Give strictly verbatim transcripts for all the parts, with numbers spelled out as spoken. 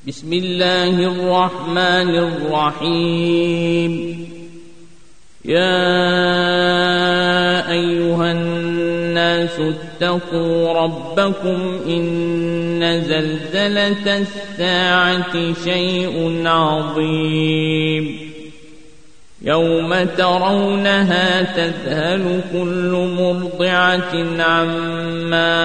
بسم الله الرحمن الرحيم. يا أيها الناس اتقوا ربكم إن زلزلة الساعة شيء عظيم يوم ترونها تذهل كل مرضعة عما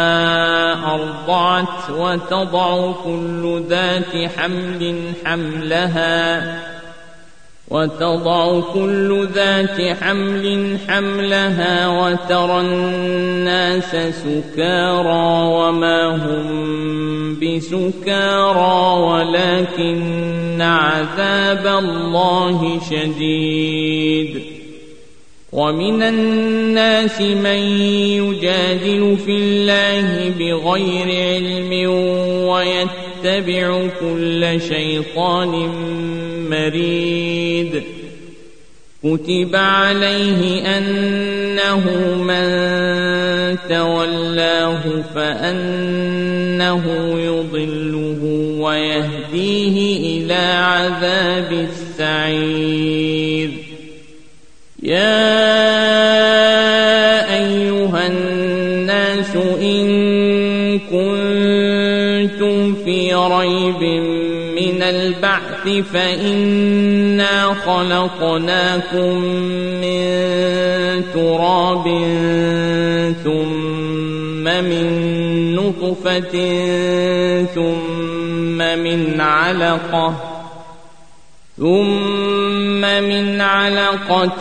أرضعت وتضع كل ذات حمل حملها وتضع كل ذات حمل حملها وترى الناس سكارى وما هم بسكارى ولكن عذاب الله شديد. ومن الناس من يجادل في الله بغير علم ويتبع كل شيطان مريد. كتب عليه أنه من تولاه فأنه يضله ويهديه إلى عذاب السعير. يا أيها الناس إن كنتم في ريب من البعث فإنا خلقناكم من تراب ثم من نطفة ثم من علقة ثم من علقة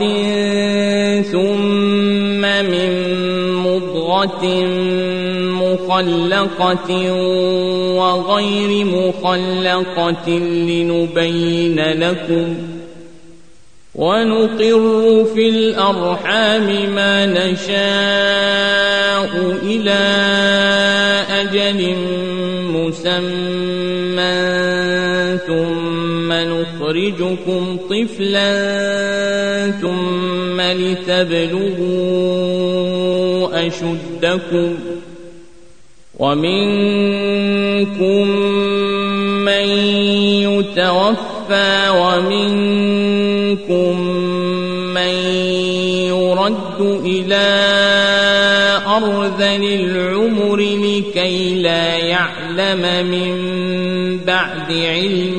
ثم من مضغة مخلقة وغير مخلقة لنبين لكم ونقر في الأرحام ما نشاء إلى أجل مسمى ثم نخرجكم طفلا ثم لتبلغوا أشدكم ومنكم من يتوفى ومنكم من يرد إلى أرذل العمر لكي لا يعلم من بعد علم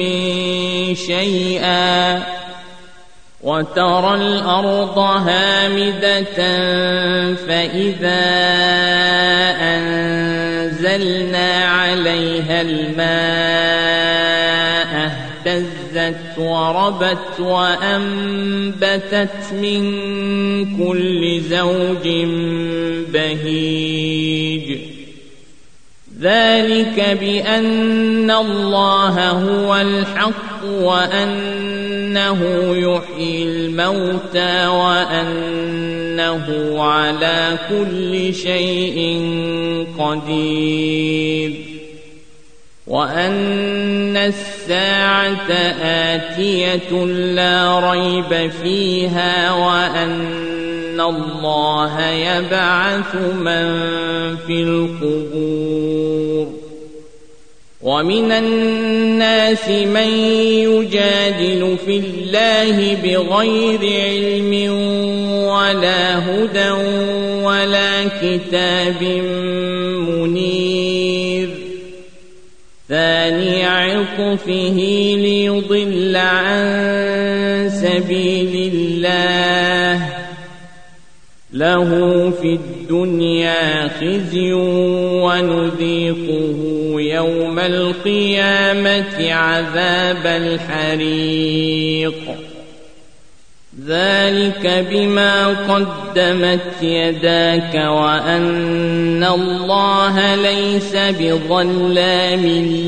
شيئا. وترى الأرض هامدة فإذا أنزلنا عليها الماء اهتزت وربت وأنبتت من كل زوج بهيج. ذلك بأن الله هو الحق وأنه يحيي الموتى وأنه على كل شيء قدير وأن الساعة آتية لا ريب فيها وأن الله يبعث من في القبور. ومن الناس من يجادل في الله بغير علم ولا هدى ولا كتاب منير. ثاني عطفه ليضل عن سبيل الله له في الدنيا خزي ونذيقه يوم القيامة عذاب الحريق. ذلك بما قدمت يداك وأن الله ليس بظلام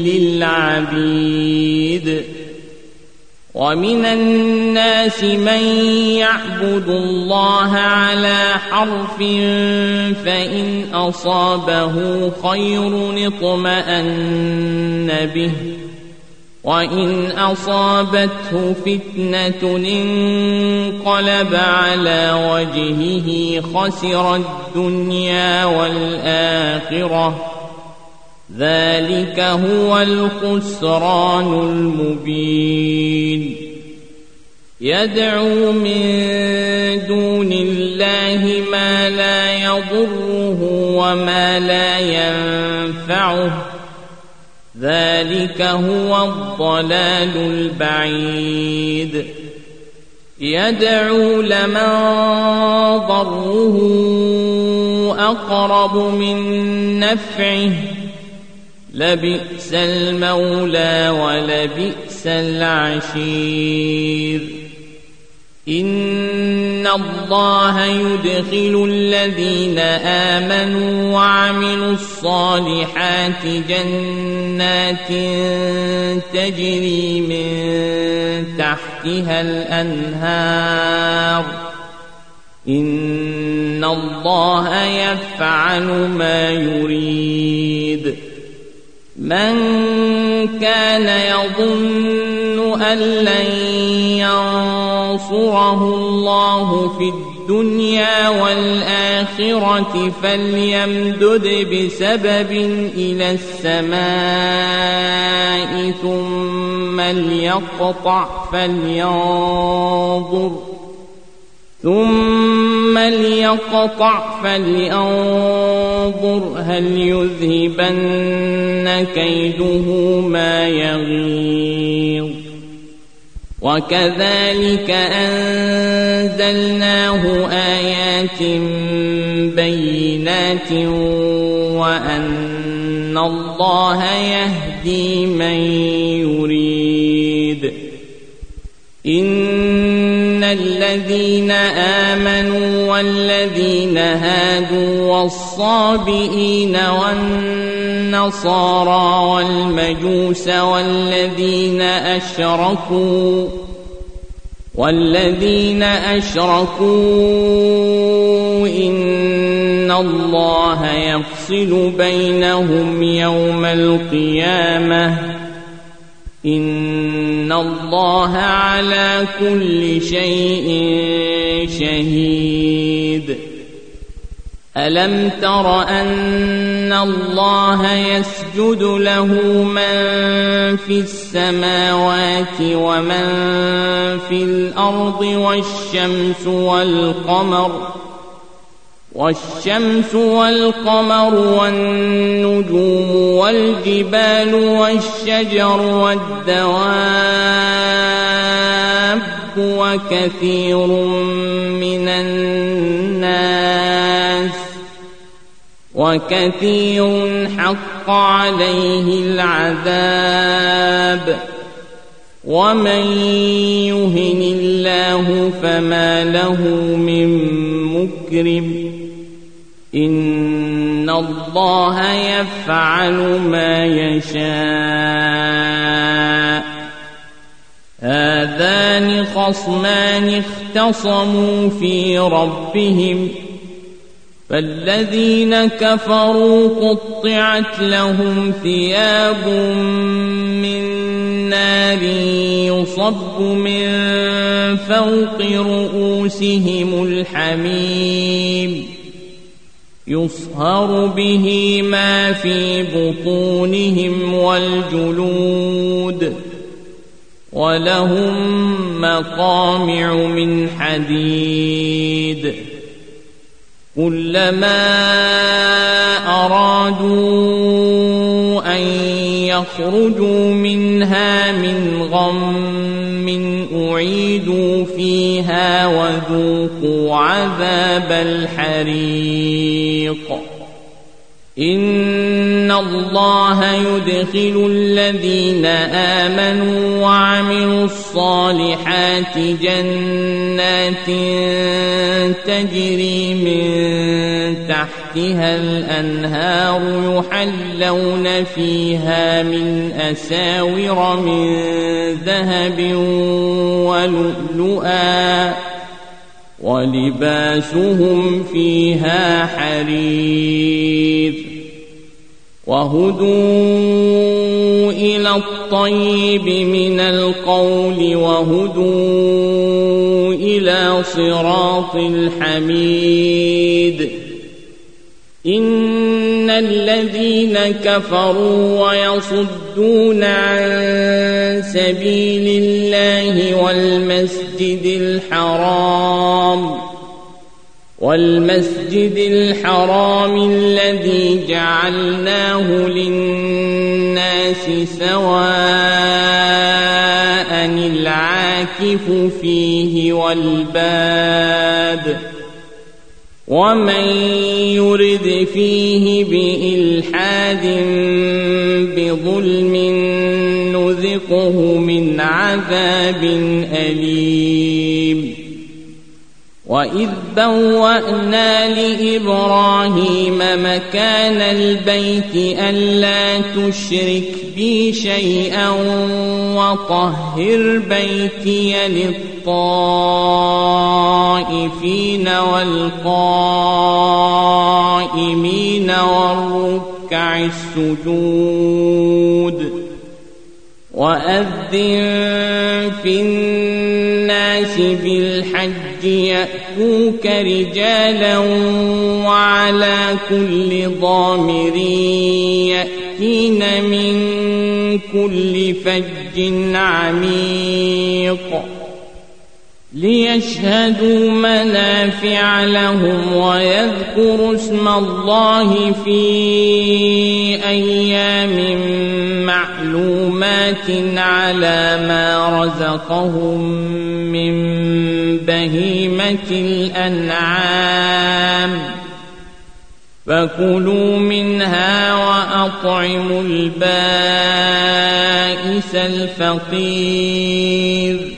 للعبيد. ومن الناس من يعبد الله على حرف فإن أصابه خير اطمأن به وإن أصابته فتنة انقلب على وجهه خسر الدنيا والآخرة ذلك هو الخسران المبين يدعو من دون الله ما لا يضره وما لا ينفعه ذلك هو الضلال البعيد يدعو لمن ضره أقرب من نفعه لبئس المولى ولبئس العشير إن الله يدخل الذين آمنوا وعملوا الصالحات جنات تجري من تحتها الأنهار إن الله يفعل ما يريد من كان يظن أن لن ينصره الله في الدنيا والآخرة فليمدد بسبب إلى السماء ثم ليقطع فلينظر ثم ليقطع فلينظر هل يذهبن كيده ما يغيظ وكذلك أنزلناه آيات بينات وأن الله يهدي من يريد إن الذين آمنوا والذين هادوا والصابئين والنصارى والمجوس والذين أشركوا والذين أشركوا إن الله يفصل بينهم يوم القيامة إن الله على كل شيء شهيد ألم تر أن الله يسجد له من في السماوات ومن في الأرض والشمس والقمر والشمس والقمر والنجوم والجبال والشجر والدواب وكثير من الناس وكثير حق عليه العذاب ومن يهن الله فما له من مكرم إن الله يفعل ما يشاء هذان خصمان اختصموا في ربهم فالذين كفروا قطعت لهم ثياب من نار يصب من فوق رؤوسهم الحميم يصهر به ما في بطونهم والجلود ولهم مقامع من حديد كلما أرادوا أن يخرجوا منها من غم أعيدوا فيها وذوقوا عذاب الحريق إن الله يدخل الذين آمنوا وعملوا الصالحات جنات تجري من تحتها الأنهار يحلون فيها من أساور من ذهب ولؤلؤا ولباسهم فيها حرير وهدوا إلى الطيب من القول وهدوا إلى صراط الحميد إن الذين كفروا ويصدون عن سبيل الله والمسجد الحرام والمسجد الحرام الذي جعلناه للناس سواء العاكف فيه والباد ومن يرد فيه بإلحاد بظلم نذقه من عذاب أليم وإذ بوأنا لإبراهيم مكان البيت ألا تشرك بي شيئا وطهر بيتي للطائفين والقائمين والركع السجود وأذن في الناس بالحج يأتوك رجالا وعلى كل ضامر يأتين من كل فج عميق ليشهدوا منافع لهم ويذكروا اسم الله في أيام معلومات على ما رزقهم من بهيمة الأنعام فكلوا منها وأطعموا البائس الفقير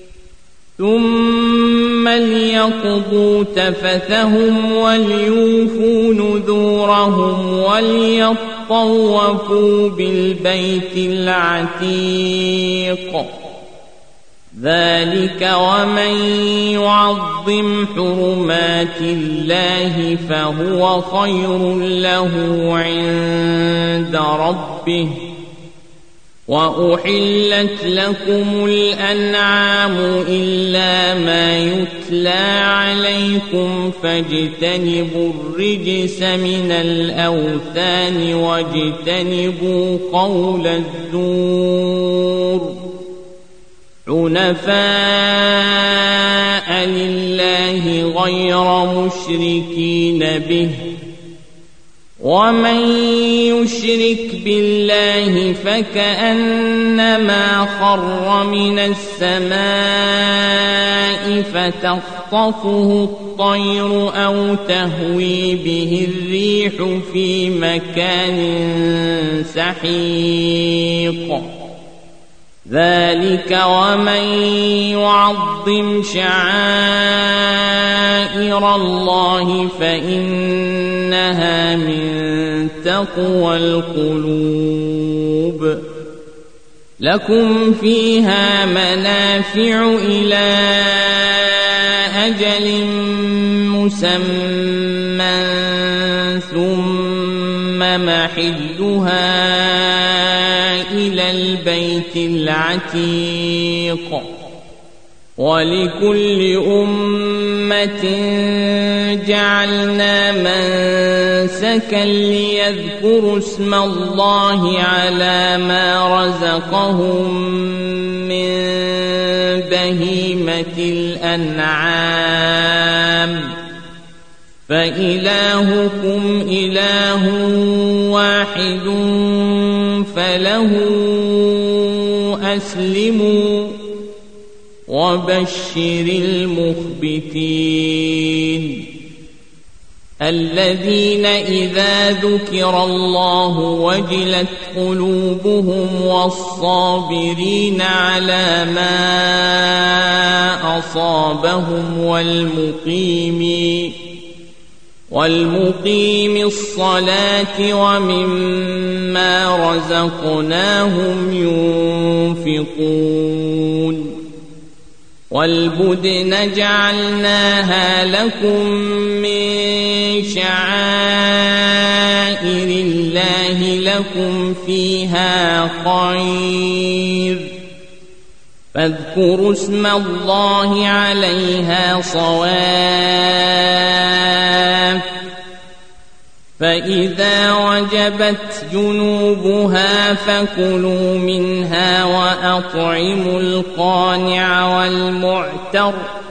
ثم ليقضوا تفثهم وليوفوا نذورهم وليطوفوا بالبيت العتيق ذلك ومن يعظم حرمات الله فهو خير له عند ربه وأحلت لكم الأنعام إلا ما يتلى عليكم فاجتنبوا الرجس من الأوثان واجتنبوا قول الزور حنفاء لله غير مشركين به ومن يشرك بالله فكأنما خر من السماء فتخطفه الطير أو تهوي به الريح في مكان سحيق ذلك ومن يعظم شعائر الله فإنها من تقوى القلوب لكم فيها منافع إلى أجل مسمى ثم محلها إلى البيت العتيق ولكل أمة جعلنا منسكا ليذكروا اسم الله على ما رزقهم من بهيمة الأنعام فإلهكم إله واحد فله أسلموا وبشر المخبتين الذين إذا ذكر الله وجلت قلوبهم والصابرين على ما أصابهم والمقيم والمقيم الصلاة ومما رزقناهم ينفقون والبدن جعلناها لكم من شعائر الله لكم فيها خير فاذكروا اسم الله عليها صواف فإذا وجبت جنوبها فكلوا منها وأطعموا القانع والمعتر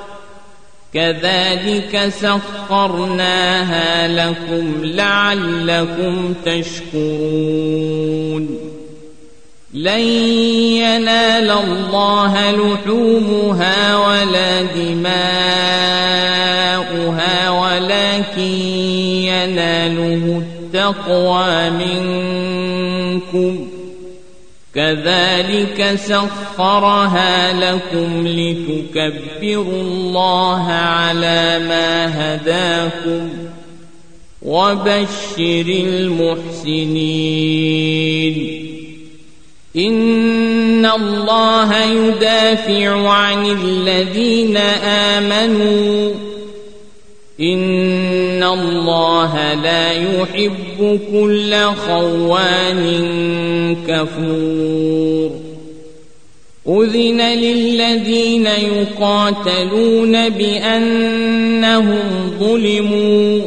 كذلك سخرناها لكم لعلكم تشكرون لن ينال الله لحومها ولا دماؤها ولكن يناله التقوى منكم كذلك سخرها لكم لتكبروا الله على ما هداكم وبشر المحسنين إن الله يدافع عن الذين آمنوا إن الله لا يحب كل خوان كفور أذن للذين يقاتلون بأنهم ظلموا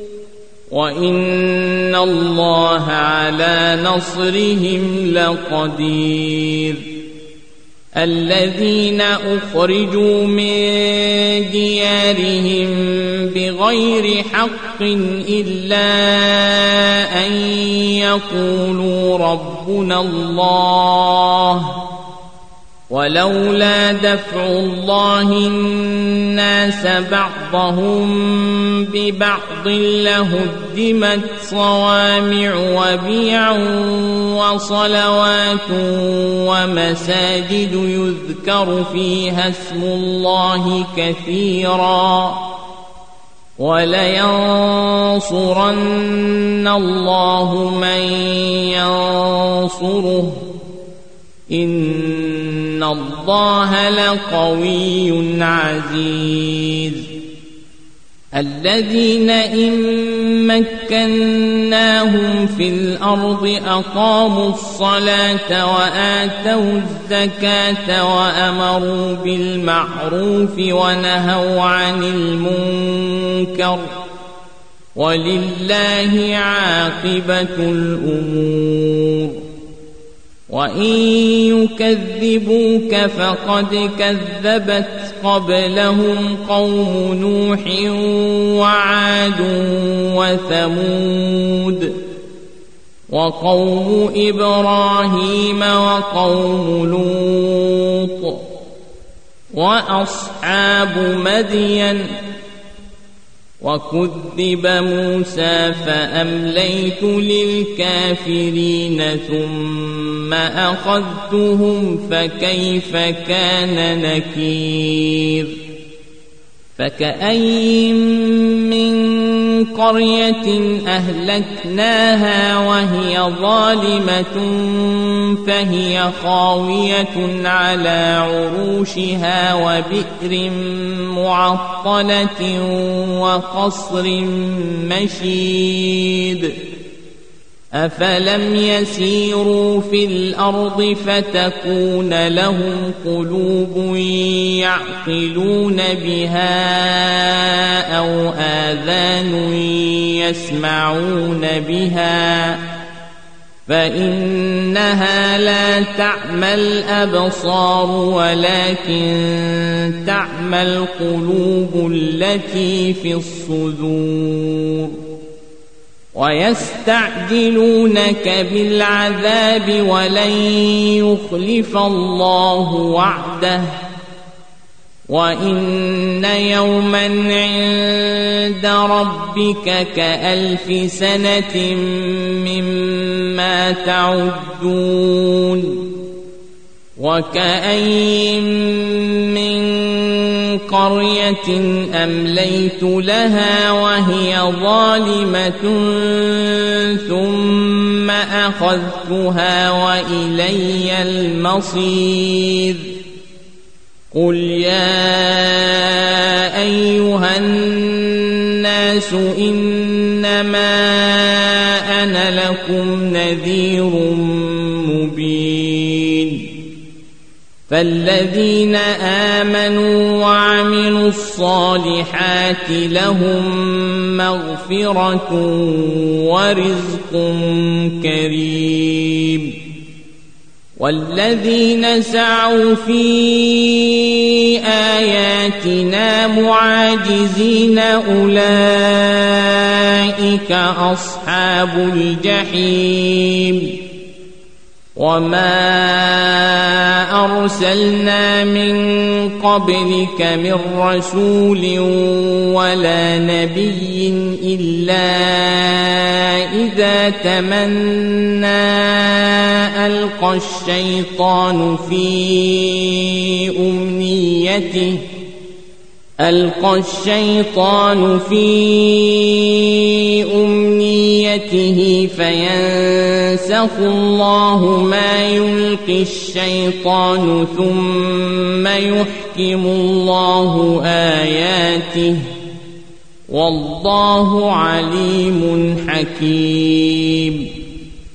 وإن الله على نصرهم لقدير الذين أخرجوا من ديارهم بغير حق إلا أن يقولوا ربنا الله ولولا دفع الله الناس بعضهم ببعض لهدمت صوامع وبيع وصلوات ومساجد يذكر فيها اسم الله كثيرا ولينصرن الله من ينصره إن الله لقوي عزيز الذين إن مكناهم في الأرض أقاموا الصلاة وآتوا الزكاة وأمروا بالمعروف ونهوا عن المنكر ولله عاقبة الأمور وإن يكذبوك فقد كذبت قبلهم قوم نوح وعاد وثمود وقوم إبراهيم وقوم لوط وأصحاب مدين وكذب موسى فأمليت للكافرين ثم أخذتهم فكيف كان نكير فكأين من قرية أهلكناها وهي ظالمة فهي خاوية على عروشها وبئر معطلة وقصر مشيد أفلم يسيروا في الأرض فتكون لهم قلوب يعقلون بها أو آذان يسمعون بها فإنها لا تعمى الأبصار ولكن تعمى القلوب التي في الصدور ويستعجلونك بالعذاب ولن يخلف الله وعده وإن يوما عند ربك كألف سنة مما تعدون وكأين من قرية أمليت لها وهي ظالمة ثم أخذتها وإلي المصير قل يا أيها الناس إنما أنا لكم نذير مبين فالذين آمنوا وعملوا الصالحات لهم مغفرة ورزق كريم والذين سعوا في آياتنا معاجزين أولئك أصحاب الجحيم وما أرسلنا من قبلك من رسول ولا نبي إلا إذا تمنى ألقى الشيطان في أمنيته ألقى الشيطان في أمنيته فينسخ الله ما يلقي الشيطان ثم يحكم الله آياته والله عليم حكيم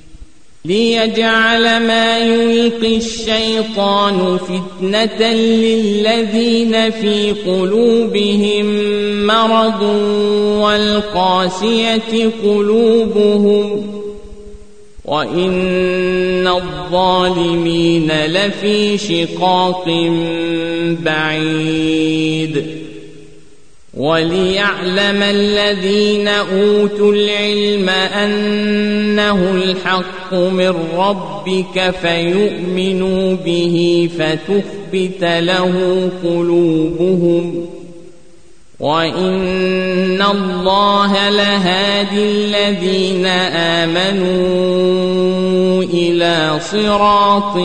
ليجعل ما يلقي الشيطان فتنة للذين في قلوبهم مرض والقاسية قلوبهم وإن الظالمين لفي شقاق بعيد وليعلم الذين أوتوا العلم أنه الحق من ربك فيؤمنوا به فتخبت له قلوبهم وإن الله لهادي الذين آمنوا إلى صراط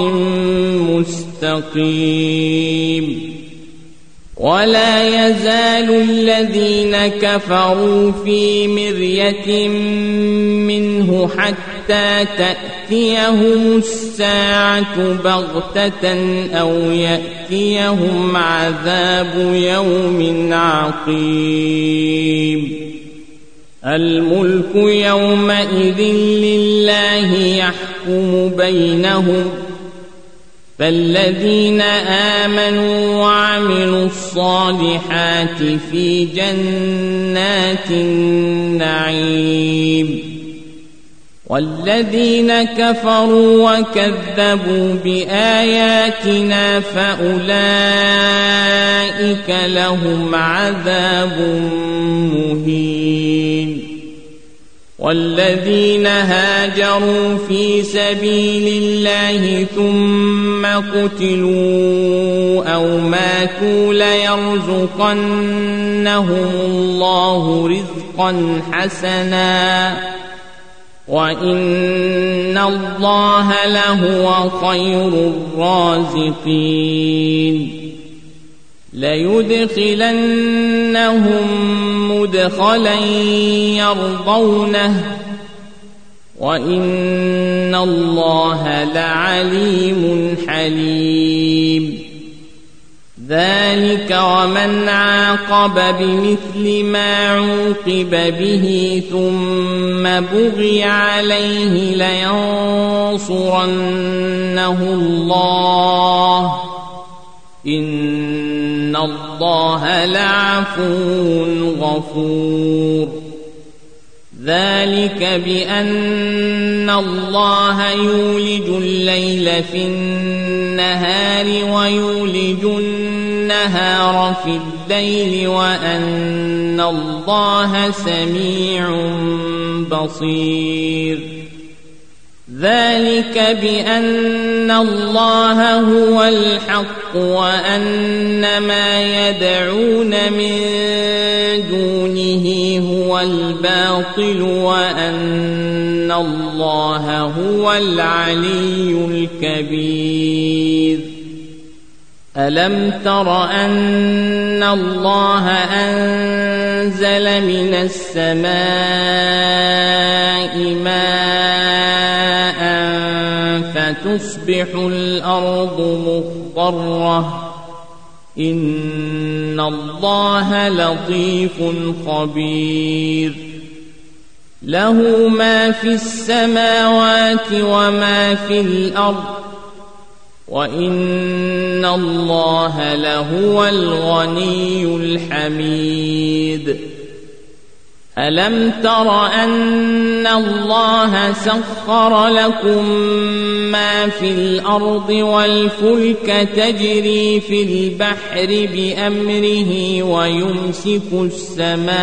مستقيم ولا يزال الذين كفروا في مرية منه حتى تأتيهم الساعة بغتة أو يأتيهم عذاب يوم عقيم الملك يومئذ لله يحكم بينهم فالذين آمنوا وعملوا الصالحات في جنات النعيم والذين كفروا وكذبوا بآياتنا فأولئك لهم عذاب مهين والذين هاجروا في سبيل الله ثم قتلوا أو ماتوا ليرزقنهم الله رزقا حسنا وإن الله لهو خير الرازقين ليدخلنهم مدخلا يرضونه وإن الله لعليم حليم ذلك ومن عاقب بمثل ما عوقب به ثم بغي عليه لينصرنه الله إن الله لعفو غفور ذلك بأن الله يولج الليل في النهار ويولج النهار في الليل وأن الله سميع بصير ذلك بأن الله هو الحق وأن ما يدعون من دونه هو الباطل وأن الله هو العلي الكبير ألم تر أن الله أنزل من السماء ماء فتصبح الأرض مخضرة إن الله لطيف خبير له ما في السماوات وما في الأرض وإن الله لهو الغني الحميد ألم تر أن الله سخر لكم ما في الأرض والفلك تجري في البحر بأمره ويمسك السماء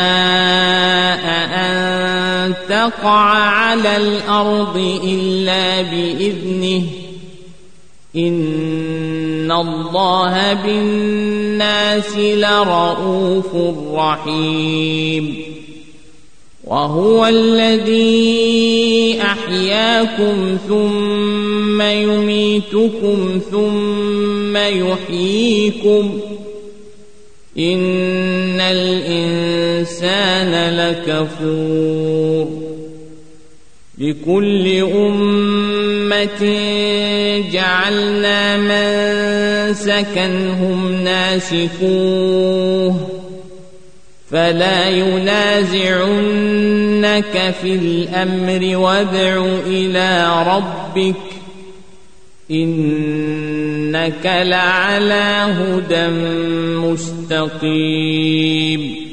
أن تقع على الأرض إلا بإذنه إن الله بالناس لرءوف رحيم وهو الذي أحياكم ثم يميتكم ثم يحييكم إن الإنسان لكفور لكل أمة جعلنا منسكا هم ناسكوه فلا ينازعنك في الأمر وادع إلى ربك إنك لعلى هدى مستقيم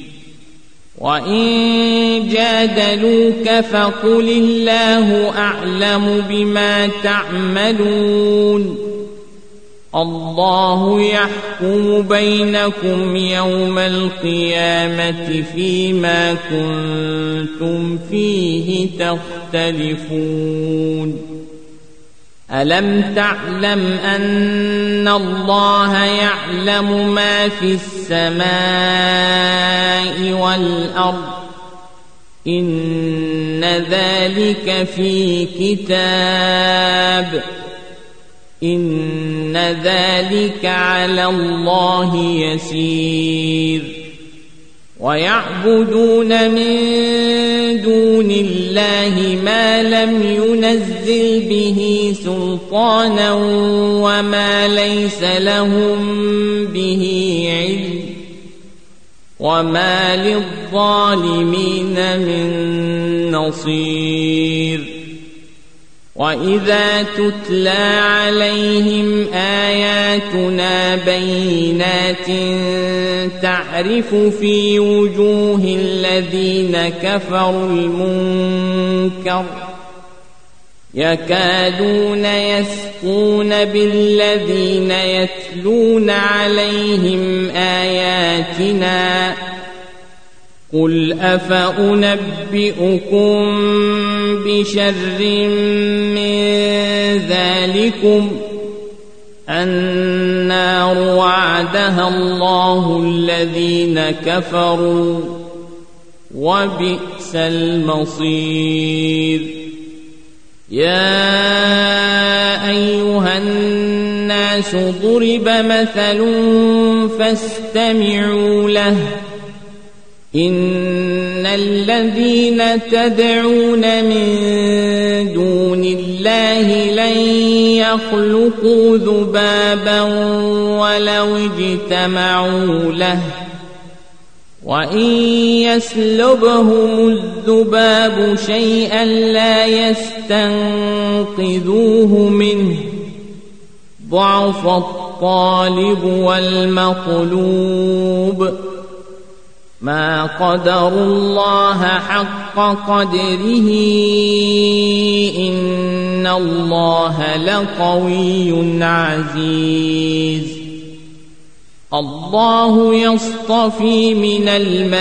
وإن جادلوك فقل الله أعلم بما تعملون الله يحكم بينكم يوم القيامة فيما كنتم فيه تختلفون ألم تعلم أن الله يعلم ما في السماء والأرض إن ذلك في كتاب إن ذلك على الله يسير ويعبدون من دون الله ما لم ينزل به سلطانا وما ليس لهم به علم وما للظالمين من نصير وإذا تتلى عليهم آياتنا بينات تعرف في وجوه الذين كفروا المنكر يكادون يسقون بالذين يتلون عليهم آياتنا قل أفأنبئكم بشر من ذلكم النار وعدها الله الذين كفروا وبئس المصير يا أيها الناس ضرب مثل فاستمعوا له إن الذين تدعون من دون الله لن يخلقوا ذبابا ولو اجتمعوا له وإن يسلبهم الذباب شيئا لا يستنقذوه منه ضعف الطالب والمطلوب ما قدروا الله حق قدره إن الله لقوي عزيز الله يصطفي من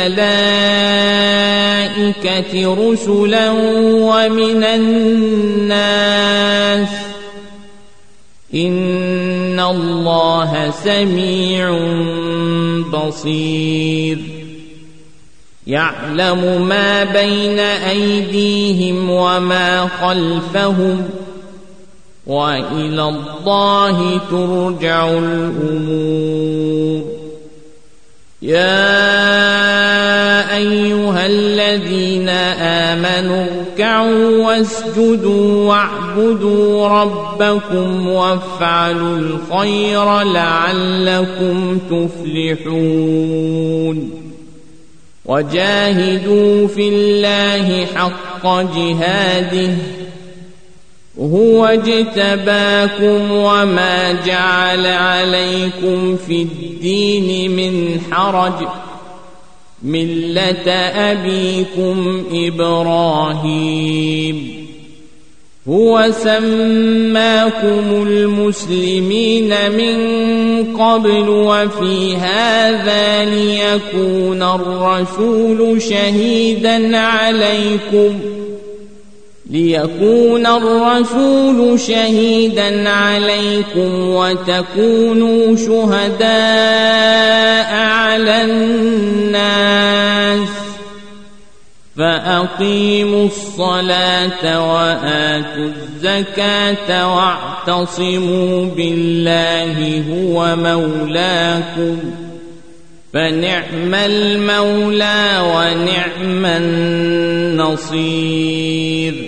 الملائكة رسلا ومن الناس إن الله سميع بصير يعلم ما بين أيديهم وما خلفهم وإلى الله ترجع الأمور يا أيها الذين آمنوا اركعوا واسجدوا واعبدوا ربكم وافعلوا الخير لعلكم تفلحون وجاهدوا في الله حق جهاده هو اجتباكم وما جعل عليكم في الدين من حرج ملة أبيكم إبراهيم هو سماكم المسلمين من قبل وفي هذا ليكون الرسول شهيدا عليكم ليكون الرسول شهيدا عليكم وتكونوا شهداء على الناس فأقيموا الصلاة وآتوا الزكاة واعتصموا بالله هو مولاكم فنعم المولى ونعم النصير